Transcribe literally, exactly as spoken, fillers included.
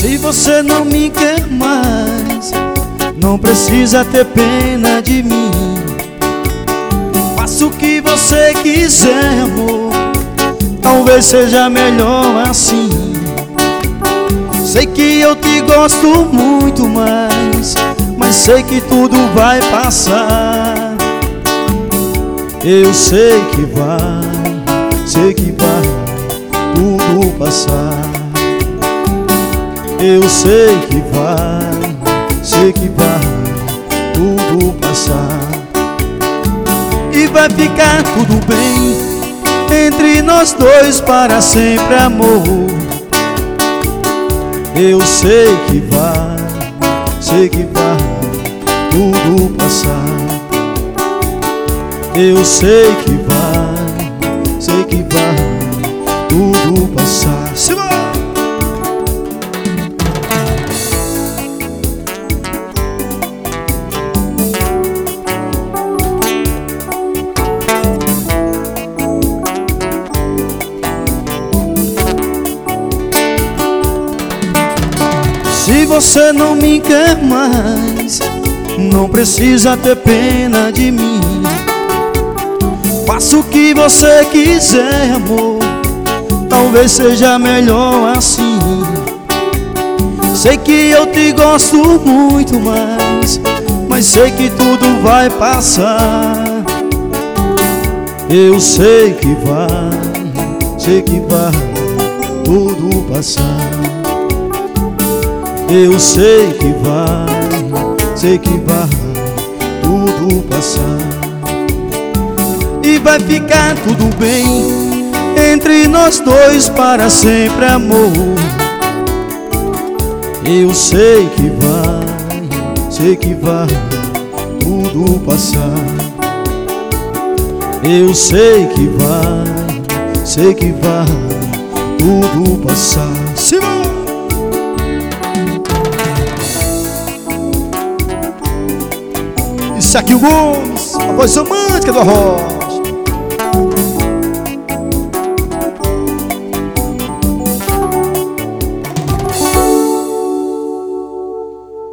Se você não me quer mais, não precisa ter pena de mim. Faça o que você quiser, amor, talvez seja melhor assim. Sei que eu te gosto muito mais, mas sei que tudo vai passar. Eu sei que vai, sei que vai tudo passar. Eu sei que vai, sei que vai tudo passar. E vai ficar tudo bem entre nós dois para sempre, amor. Eu sei que vai, sei que vai tudo passar. Eu sei que vai, sei que vai tudo passar. Se vai! Se você não me quer mais, não precisa ter pena de mim. Faça o que você quiser, amor, talvez seja melhor assim. Sei que eu te gosto muito mais, mas sei que tudo vai passar. Eu sei que vai, sei que vai tudo passar. Eu sei que vai, sei que vai tudo passar. E vai ficar tudo bem entre nós dois para sempre, amor. Eu sei que vai, sei que vai tudo passar. Eu sei que vai, sei que vai tudo passar. Simão! Isso aqui, o Gomes, a voz romântica do rock.